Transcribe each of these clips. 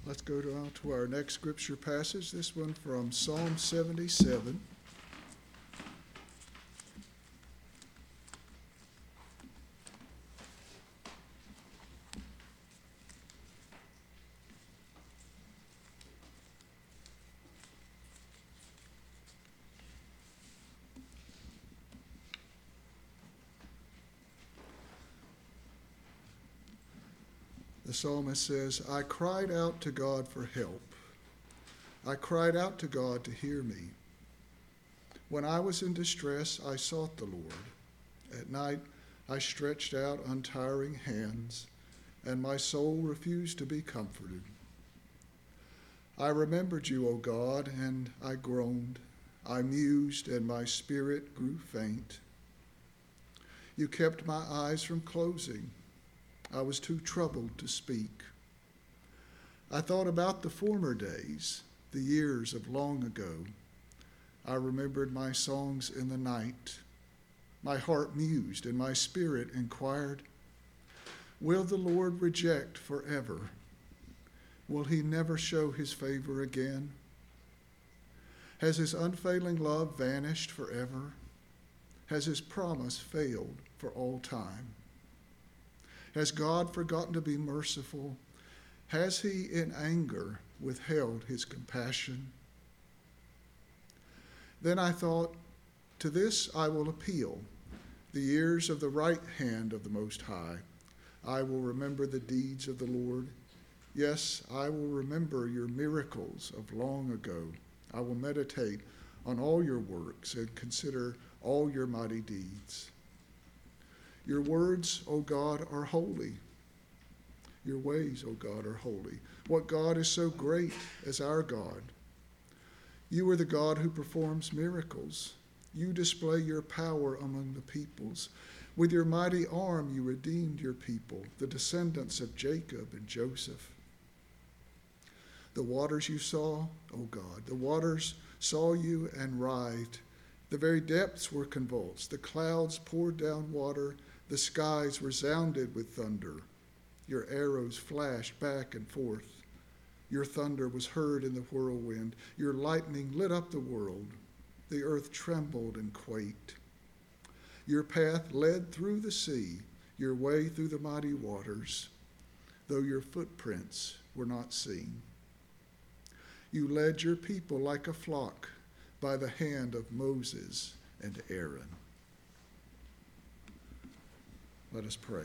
Let's go to our next scripture passage, this one from Psalm 77. The psalmist says, I cried out to God for help. I cried out to God to hear me. When I was in distress, I sought the Lord. At night, I stretched out untiring hands, and my soul refused to be comforted. I remembered you, O God, and I groaned. I mused, and my spirit grew faint. You kept my eyes from closing. I was too troubled to speak. I thought about the former days, the years of long ago. I remembered my songs in the night. My heart mused and my spirit inquired, will the Lord reject forever? Will he never show his favor again? Has his unfailing love vanished forever? Has his promise failed for all time? Has God forgotten to be merciful? Has he in anger withheld his compassion? Then I thought, to this I will appeal, the years of the right hand of the Most High. I will remember the deeds of the Lord. Yes, I will remember your miracles of long ago. I will meditate on all your works and consider all your mighty deeds. Your words, O God, are holy. Your ways, O God, are holy. What God is so great as our God? You are the God who performs miracles. You display your power among the peoples. With your mighty arm you redeemed your people, the descendants of Jacob and Joseph. The waters you saw, O God, the waters saw you and writhed. The very depths were convulsed. The clouds poured down water. The skies resounded with thunder. Your arrows flashed back and forth. Your thunder was heard in the whirlwind. Your lightning lit up the world. The earth trembled and quaked. Your path led through the sea, your way through the mighty waters, though your footprints were not seen. You led your people like a flock by the hand of Moses and Aaron. Let us pray.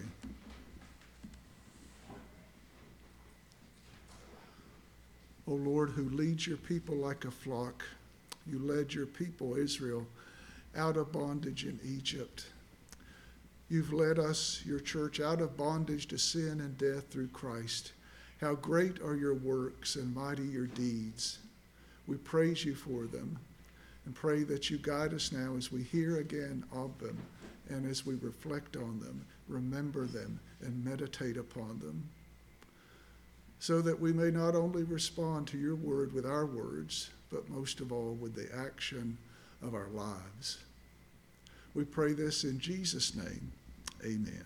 O Lord, who leads your people like a flock, you led your people, Israel, out of bondage in Egypt. You've led us, your church, out of bondage to sin and death through Christ. How great are your works and mighty your deeds. We praise you for them and pray that you guide us now as we hear again of them and as we reflect on them, remember them, and meditate upon them, so that we may not only respond to your word with our words, but most of all with the action of our lives. We pray this in Jesus' name. Amen.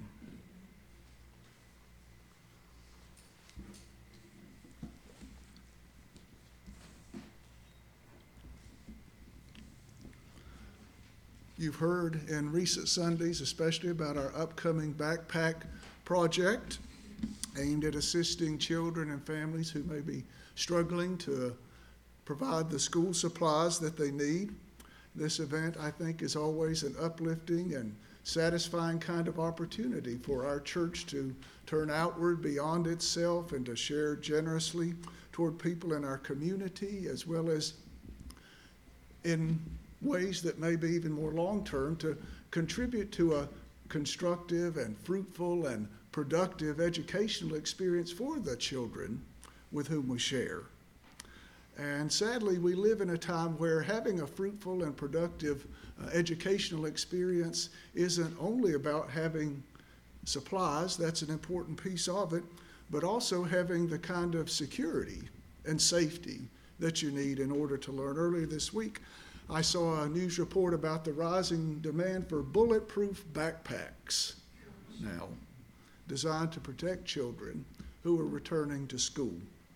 You've heard in recent Sundays, especially about our upcoming backpack project aimed at assisting children and families who may be struggling to provide the school supplies that they need. This event, I think, is always an uplifting and satisfying kind of opportunity for our church to turn outward beyond itself and to share generously toward people in our community, as well as in ways that may be even more long-term to contribute to a constructive and fruitful and productive educational experience for the children with whom we share. And sadly, we live in a time where having a fruitful and productive educational experience isn't only about having supplies, that's an important piece of it, but also having the kind of security and safety that you need in order to learn. Earlier this week, I saw a news report about the rising demand for bulletproof backpacks now, designed to protect children who are returning to school.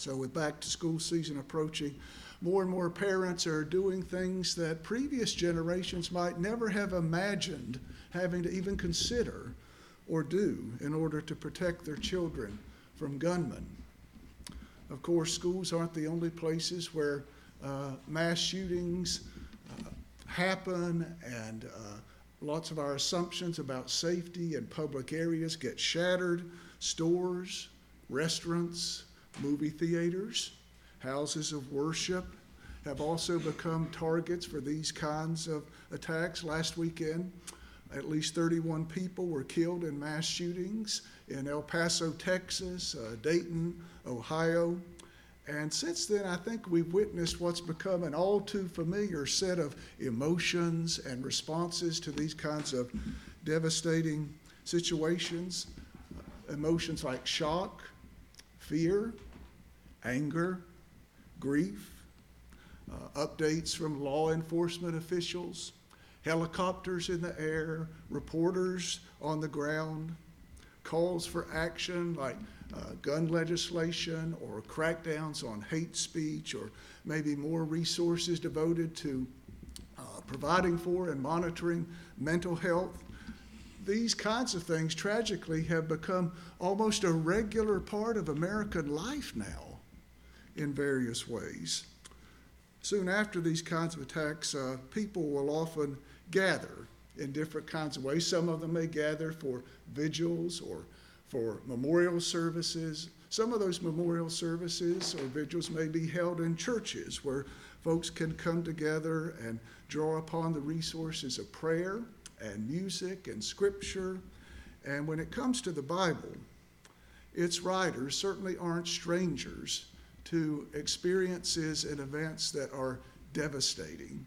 So with back to school season approaching, more and more parents are doing things that previous generations might never have imagined having to even consider or do in order to protect their children from gunmen. Of course, schools aren't the only places where mass shootings happen, and lots of our assumptions about safety in public areas get shattered. Stores, restaurants, movie theaters, houses of worship have also become targets for these kinds of attacks. Last weekend, at least 31 people were killed in mass shootings in El Paso, Texas, Dayton, Ohio. And since then, I think we've witnessed what's become an all too familiar set of emotions and responses to these kinds of devastating situations. Emotions like shock, fear, anger, grief, updates from law enforcement officials, helicopters in the air, reporters on the ground, calls for action like gun legislation or crackdowns on hate speech, or maybe more resources devoted to providing for and monitoring mental health. These kinds of things tragically have become almost a regular part of American life now in various ways. Soon after these kinds of attacks, people will often gather in different kinds of ways. Some of them may gather for vigils or for memorial services. Some of those memorial services or vigils may be held in churches where folks can come together and draw upon the resources of prayer and music and scripture. And when it comes to the Bible, its writers certainly aren't strangers to experiences and events that are devastating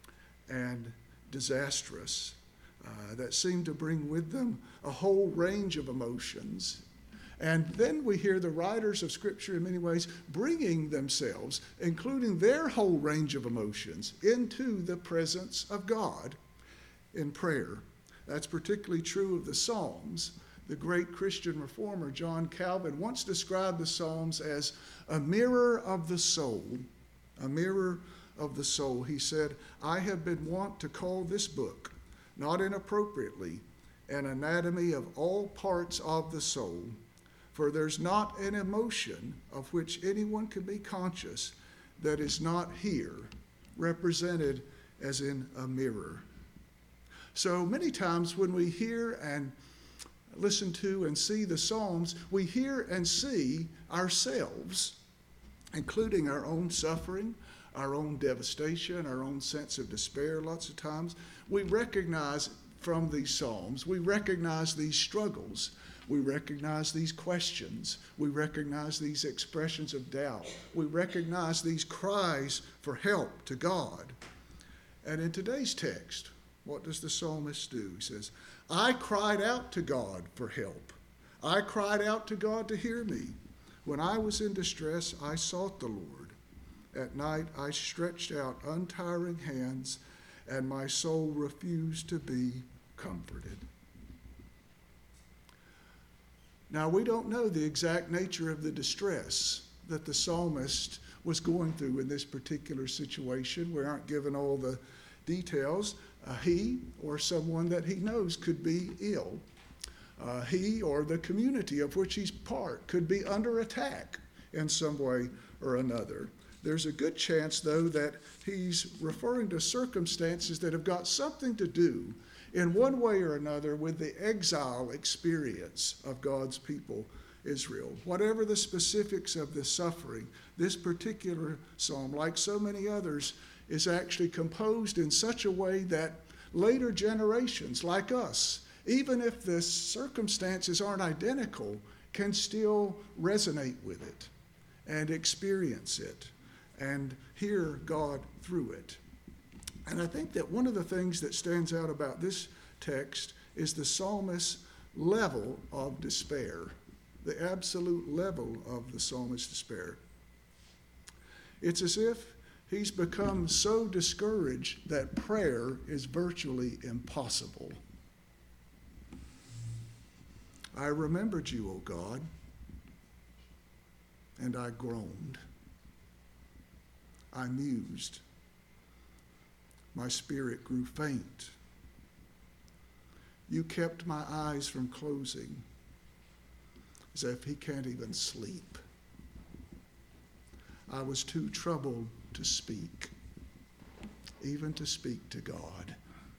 and disastrous, that seem to bring with them a whole range of emotions. And then we hear the writers of Scripture in many ways bringing themselves, including their whole range of emotions, into the presence of God in prayer. That's particularly true of the Psalms. The great Christian reformer John Calvin once described the Psalms as a mirror of the soul. A mirror of the soul. He said, "I have been wont to call this book, not inappropriately, an anatomy of all parts of the soul, for there's not an emotion of which anyone can be conscious that is not here, represented as in a mirror." So many times when we hear and listen to and see the Psalms, we hear and see ourselves, including our own suffering, our own devastation, our own sense of despair. Lots of times we recognize from these Psalms, we recognize these struggles, we recognize these questions, we recognize these expressions of doubt, we recognize these cries for help to God. And in today's text, what does the psalmist do? He says, "I cried out to God for help. I cried out to God to hear me. When I was in distress, I sought the Lord. At night, I stretched out untiring hands, and my soul refused to be comforted." Now, we don't know the exact nature of the distress that the psalmist was going through in this particular situation. We aren't given all the details. He or someone that he knows could be ill. He or the community of which he's part could be under attack in some way or another. There's a good chance, though, that he's referring to circumstances that have got something to do in one way or another with the exile experience of God's people, Israel. Whatever the specifics of the suffering, this particular psalm, like so many others, is actually composed in such a way that later generations like us, even if the circumstances aren't identical, can still resonate with it and experience it and hear God through it. And I think that one of the things that stands out about this text is the psalmist's level of despair, the absolute level of the psalmist's despair. It's as if he's become so discouraged that prayer is virtually impossible. "I remembered you, O God. and I groaned. I mused. My spirit grew faint. You kept my eyes from closing, as if he can't even sleep. I was too troubled to speak, even to speak to God.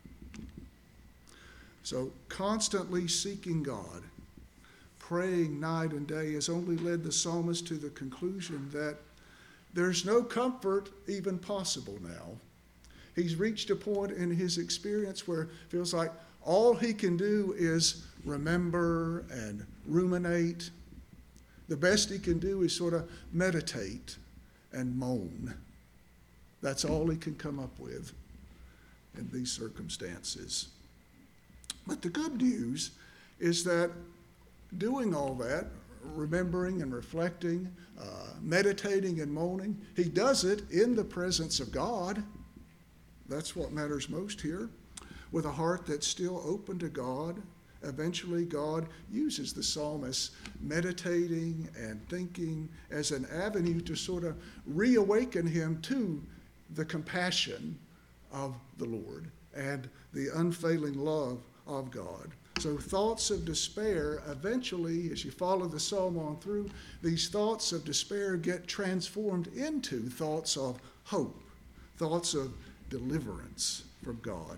So constantly seeking God, praying night and day has only led the psalmist to the conclusion that there's no comfort even possible now. He's reached a point in his experience where it feels like all he can do is remember and ruminate. The best he can do is sort of meditate and moan. That's all he can come up with in these circumstances. But the good news is that doing all that, remembering and reflecting, meditating and moaning, he does it in the presence of God. That's what matters most here. With a heart that's still open to God, eventually God uses the psalmist meditating and thinking as an avenue to sort of reawaken him to the compassion of the Lord and the unfailing love of God. So thoughts of despair, eventually, as you follow the psalm on through, these thoughts of despair get transformed into thoughts of hope, thoughts of deliverance from God.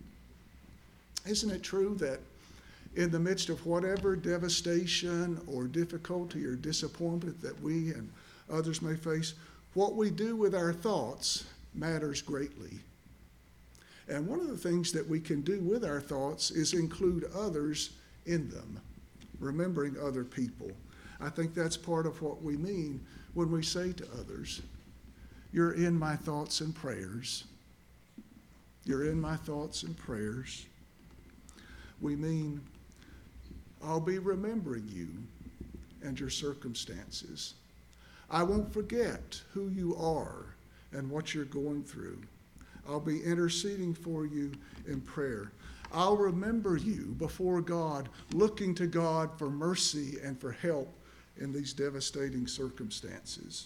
Isn't it true that in the midst of whatever devastation or difficulty or disappointment that we and others may face, what we do with our thoughts matters greatly? And one of the things that we can do with our thoughts is include others in them, remembering other people. I think that's part of what we mean when we say to others, "You're in my thoughts and prayers." You're in my thoughts and prayers. We mean, I'll be remembering you and your circumstances. I won't forget who you are and what you're going through. I'll be interceding for you in prayer. I'll remember you before God, looking to God for mercy and for help in these devastating circumstances.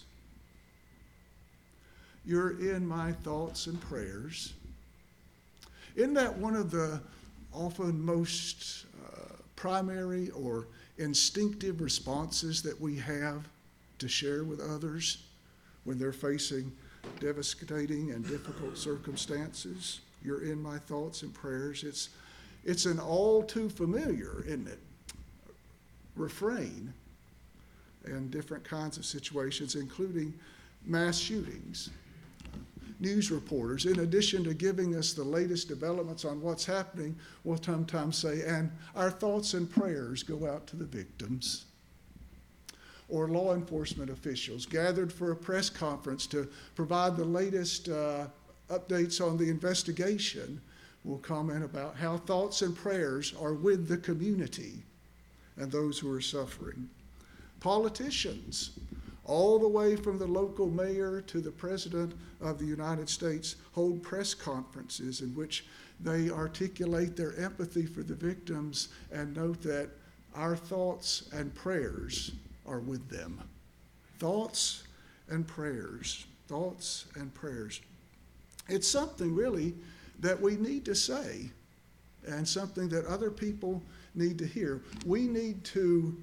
You're in my thoughts and prayers. Isn't that one of the often most primary or instinctive responses that we have to share with others when they're facing devastating and difficult circumstances? You're in my thoughts and prayers. It's an all too familiar, isn't it, refrain in different kinds of situations, including mass shootings. News reporters, in addition to giving us the latest developments on what's happening, will sometimes say, and our thoughts and prayers go out to the victims. Or law enforcement officials gathered for a press conference to provide the latest updates on the investigation will comment about how thoughts and prayers are with the community and those who are suffering. Politicians, all the way from the local mayor to the president of the United States, hold press conferences in which they articulate their empathy for the victims and note that our thoughts and prayers are with them. Thoughts and prayers. Thoughts and prayers. It's something really that we need to say and something that other people need to hear. We need to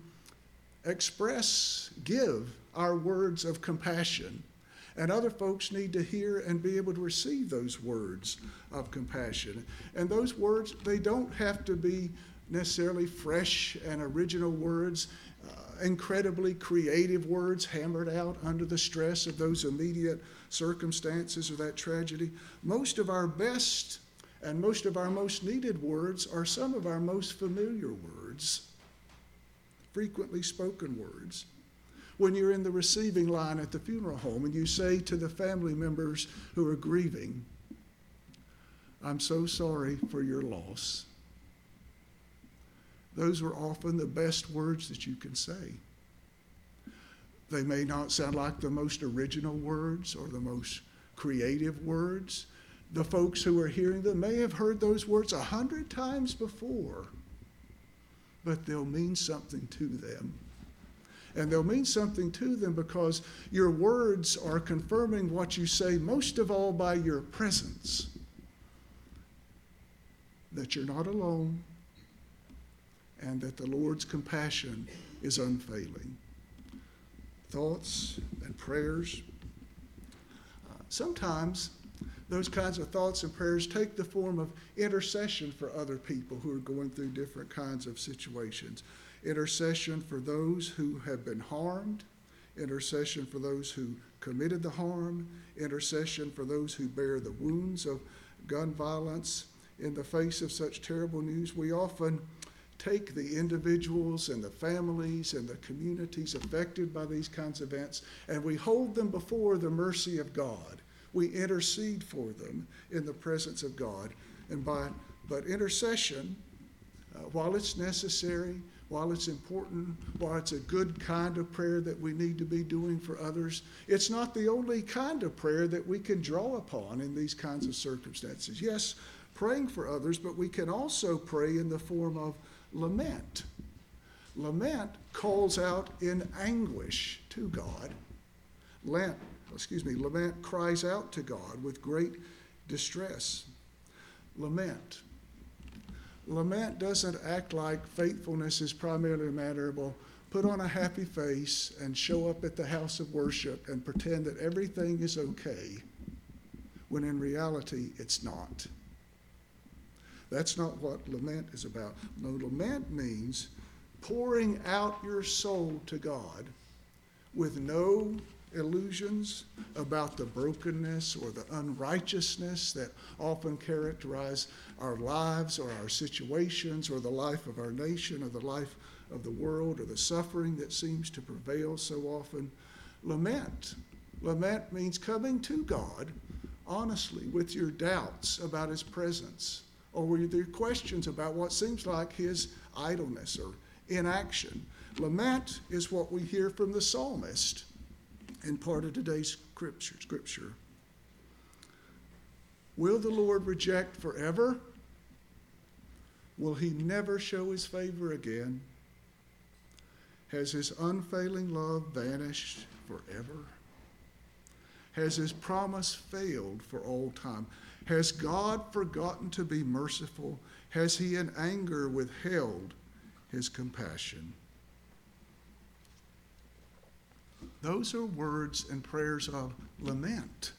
give our words of compassion, and other folks need to hear and be able to receive those words of compassion. And those words, they don't have to be necessarily fresh and original words, incredibly creative words hammered out under the stress of those immediate circumstances or that tragedy. Most of our best and most of our most needed words are some of our most familiar words, frequently spoken words. When you're in the receiving line at the funeral home and you say to the family members who are grieving, "I'm so sorry for your loss." Those are often the best words that you can say. They may not sound like the most original words or the most creative words. The folks who are hearing them may have heard those words 100 times before, but they'll mean something to them. And they'll mean something to them because your words are confirming what you say, most of all by your presence. That you're not alone, and that the Lord's compassion is unfailing. Thoughts and prayers. Sometimes those kinds of thoughts and prayers take the form of intercession for other people who are going through different kinds of situations. Intercession for those who have been harmed, intercession for those who committed the harm, intercession for those who bear the wounds of gun violence. In the face of such terrible news, we often take the individuals and the families and the communities affected by these kinds of events, and we hold them before the mercy of God. We intercede for them in the presence of God. But intercession, while it's necessary, while it's important, while it's a good kind of prayer that we need to be doing for others, it's not the only kind of prayer that we can draw upon in these kinds of circumstances. Yes, praying for others, but we can also pray in the form of lament. Lament calls out in anguish to God. Lament cries out to God with great distress. Lament doesn't act like faithfulness is primarily a matter of, well, put on a happy face and show up at the house of worship and pretend that everything is okay, when in reality it's not. That's not what lament is about. No, lament means pouring out your soul to God with no illusions about the brokenness or the unrighteousness that often characterize our lives or our situations or the life of our nation or the life of the world or the suffering that seems to prevail so often. Lament means coming to God honestly with your doubts about his presence or with your questions about what seems like his idleness or inaction. Lament is what we hear from the psalmist in part of today's scripture. Will the Lord reject forever? Will he never show his favor again? Has his unfailing love vanished forever? Has his promise failed for all time? Has God forgotten to be merciful? Has he in anger withheld his compassion? Those are words and prayers of lament.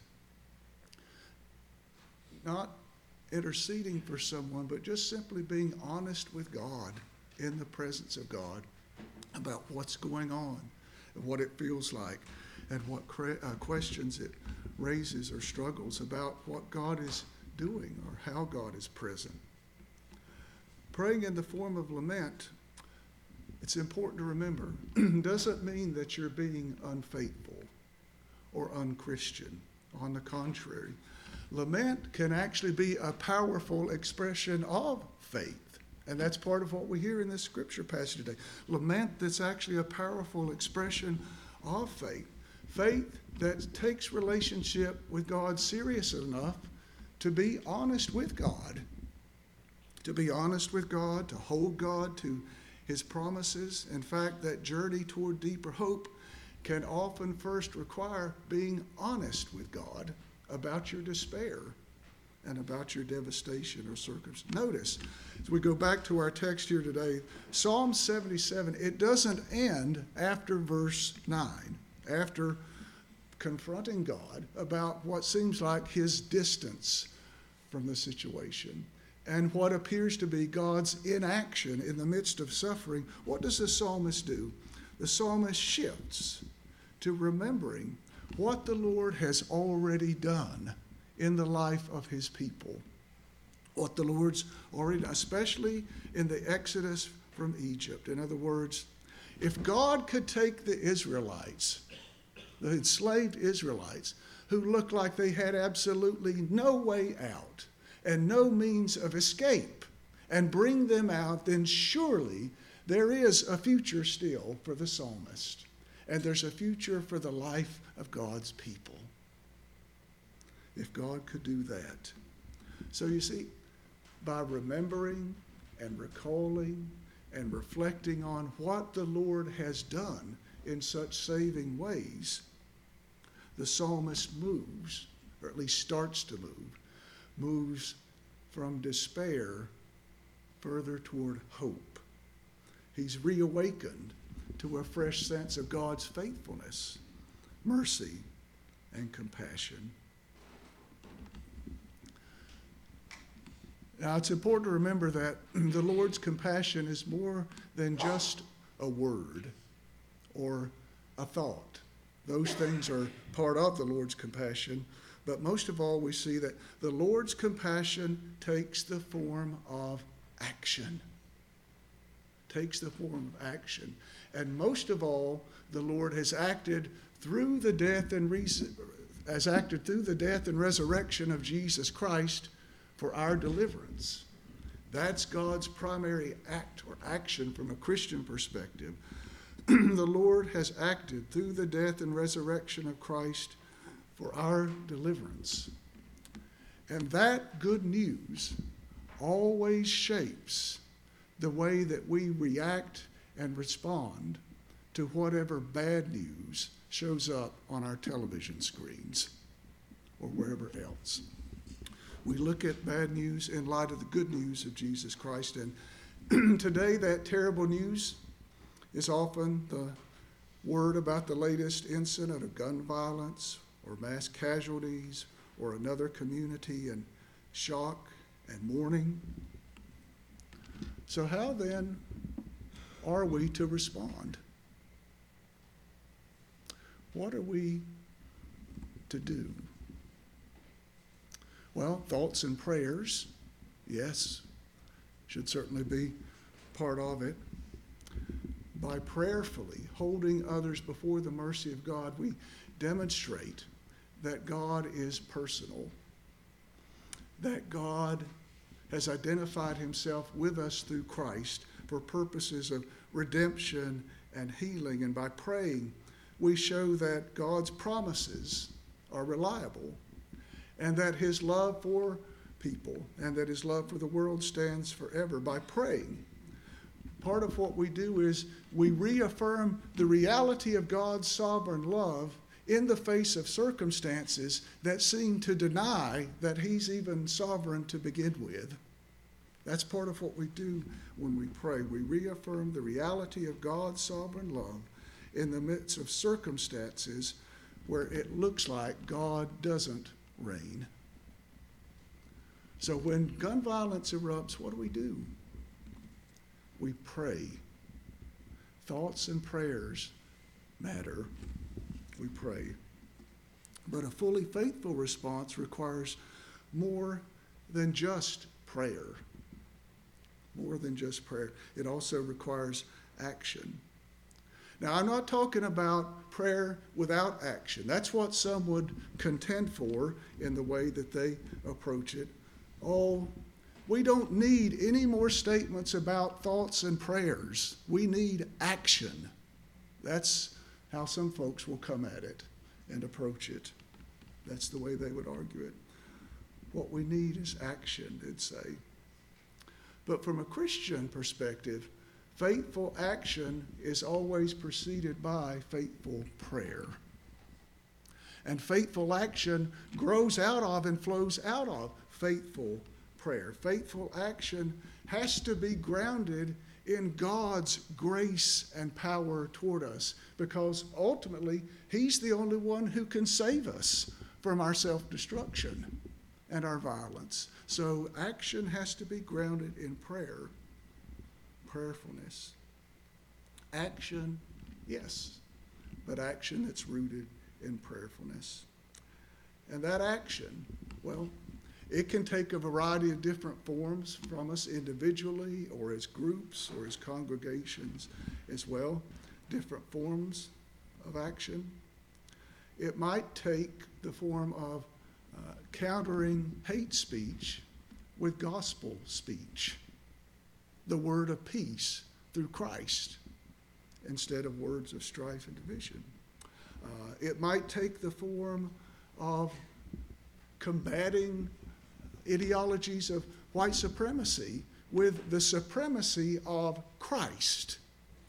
Not interceding for someone, but just simply being honest with God in the presence of God about what's going on and what it feels like and what questions it raises or struggles about what God is doing or how God is present. Praying in the form of lament, it's important to remember, doesn't mean that you're being unfaithful or unchristian. On the contrary, lament can actually be a powerful expression of faith. And that's part of what we hear in this scripture passage today. Lament that's actually a powerful expression of faith. Faith that takes relationship with God serious enough to be honest with God. To be honest with God, to hold God to his promises. In fact, that journey toward deeper hope can often first require being honest with God about your despair and about your devastation or circumstance. Notice, as we go back to our text here today, Psalm 77, it doesn't end after verse 9, after confronting God about what seems like his distance from the situation and what appears to be God's inaction in the midst of suffering. What does the psalmist do? The psalmist shifts to remembering what the Lord has already done in the life of his people. What the Lord's already done, especially in the exodus from Egypt. In other words, if God could take the Israelites, the enslaved Israelites, who looked like they had absolutely no way out and no means of escape, and bring them out, then surely there is a future still for the psalmist. And there's a future for the life of God's people. If God could do that. So you see, by remembering and recalling and reflecting on what the Lord has done in such saving ways, the psalmist moves, or at least starts to move, moves from despair further toward hope. He's reawakened to a fresh sense of God's faithfulness, mercy, and compassion. Now, it's important to remember that the Lord's compassion is more than just a word or a thought. Those things are part of the Lord's compassion, but most of all, we see that the Lord's compassion takes the form of action. Takes the form of action. And most of all, the Lord has acted through the death and resurrection of Jesus Christ for our deliverance. That's God's primary act or action from a Christian perspective. The Lord has acted through the death and resurrection of Christ for our deliverance. And that good news always shapes the way that we react and respond to whatever bad news shows up on our television screens or wherever else. We look at bad news in light of the good news of Jesus Christ. And today, that terrible news is often the word about the latest incident of gun violence or mass casualties or another community in shock and mourning. So how then are we to respond? What are we to do? Well, thoughts and prayers, yes, should certainly be part of it. By prayerfully holding others before the mercy of God, we demonstrate that God is personal, that God has identified himself with us through Christ for purposes of redemption and healing. And by praying, we show that God's promises are reliable and that his love for people and that his love for the world stands forever. By praying, part of what we do is we reaffirm the reality of God's sovereign love in the face of circumstances that seem to deny that he's even sovereign to begin with. That's part of what we do when we pray. We reaffirm the reality of God's sovereign love in the midst of circumstances where it looks like God doesn't reign. So when gun violence erupts, what do? We pray. Thoughts and prayers matter. We pray. But a fully faithful response requires more than just prayer. More than just prayer. It also requires action. Now, I'm not talking about prayer without action. That's what some would contend for in the way that they approach it. Oh, we don't need any more statements about thoughts and prayers. We need action. That's how some folks will come at it and approach it. That's the way they would argue it. What we need is action, they'd say. But from a Christian perspective, faithful action is always preceded by faithful prayer. And faithful action grows out of and flows out of faithful prayer. Faithful action has to be grounded in God's grace and power toward us, because ultimately he's the only one who can save us from our self-destruction and our violence. So action has to be grounded in prayer, prayerfulness. Action, yes, but action that's rooted in prayerfulness. And that action, well, it can take a variety of different forms from us individually or as groups or as congregations as well, different forms of action. It might take the form of countering hate speech with gospel speech, the word of peace through Christ instead of words of strife and division. It might take the form of combating ideologies of white supremacy with the supremacy of Christ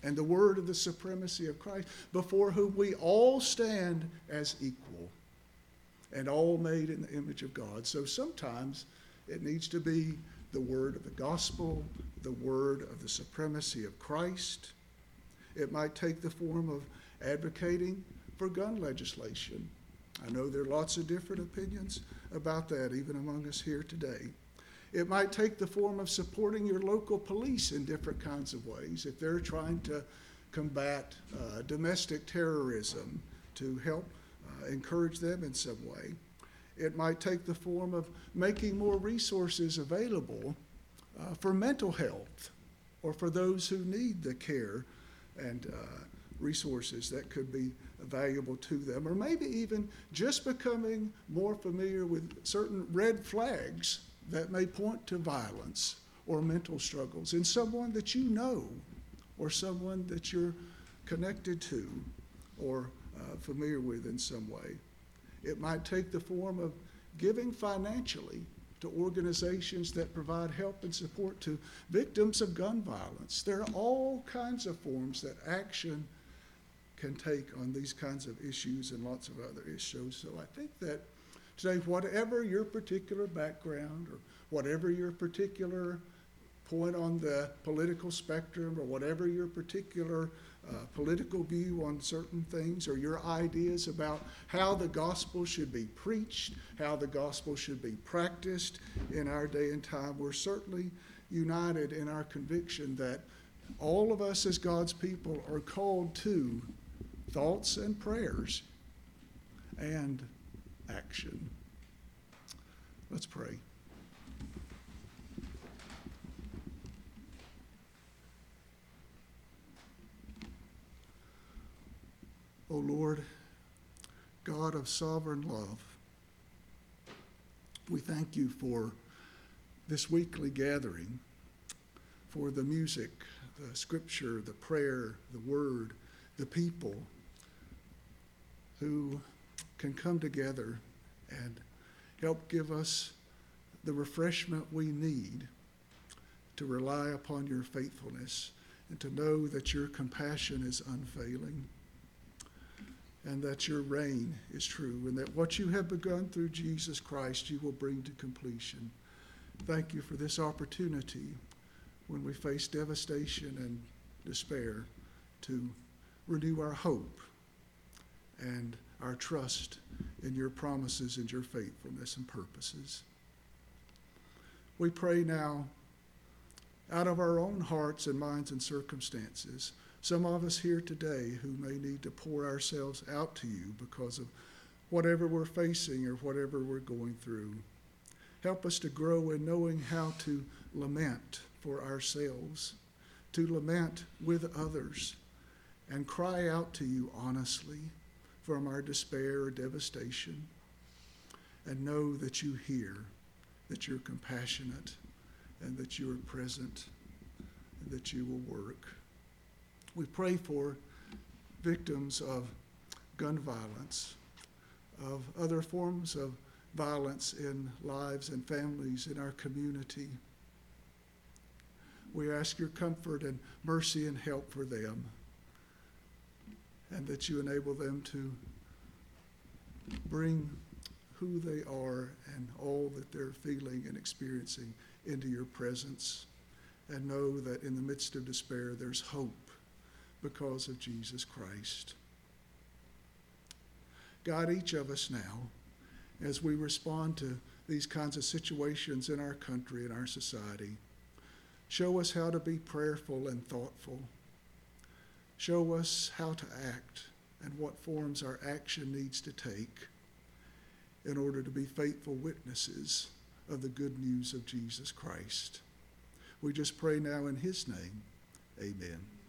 and the word of the supremacy of Christ, before whom we all stand as equal and all made in the image of God. So sometimes it needs to be the word of the gospel, the word of the supremacy of Christ. It might take the form of advocating for gun legislation. I know there are lots of different opinions about that, even among us here today. It might take the form of supporting your local police in different kinds of ways if they're trying to combat domestic terrorism, to help encourage them in some way. It might take the form of making more resources available for mental health or for those who need the care and resources that could be valuable to them, or maybe even just becoming more familiar with certain red flags that may point to violence or mental struggles in someone that you know or someone that you're connected to or familiar with in some way. It might take the form of giving financially to organizations that provide help and support to victims of gun violence. There are all kinds of forms that action can take on these kinds of issues and lots of other issues. So I think that today, whatever your particular background or whatever your particular point on the political spectrum or whatever your particular political view on certain things or your ideas about how the gospel should be preached, how the gospel should be practiced in our day and time, we're certainly united in our conviction that all of us as God's people are called to thoughts and prayers and action. Let's pray. O Lord, God of sovereign love, we thank you for this weekly gathering, for the music, the scripture, the prayer, the word, the people who can come together and help give us the refreshment we need to rely upon your faithfulness and to know that your compassion is unfailing and that your reign is true and that what you have begun through Jesus Christ you will bring to completion. Thank you for this opportunity when we face devastation and despair to renew our hope and our trust in your promises and your faithfulness and purposes. We pray now out of our own hearts and minds and circumstances, some of us here today who may need to pour ourselves out to you because of whatever we're facing or whatever we're going through. Help us to grow in knowing how to lament for ourselves, to lament with others, and cry out to you honestly from our despair or devastation, and know that you hear, that you're compassionate, and that you are present, and that you will work. We pray for victims of gun violence, of other forms of violence in lives and families in our community. We ask your comfort and mercy and help for them, and that you enable them to bring who they are and all that they're feeling and experiencing into your presence, and know that in the midst of despair there's hope because of Jesus Christ. God, each of us now, as we respond to these kinds of situations in our country and our society, show us how to be prayerful and thoughtful. Show us how to act and what forms our action needs to take in order to be faithful witnesses of the good news of Jesus Christ. We just pray now in his name. Amen.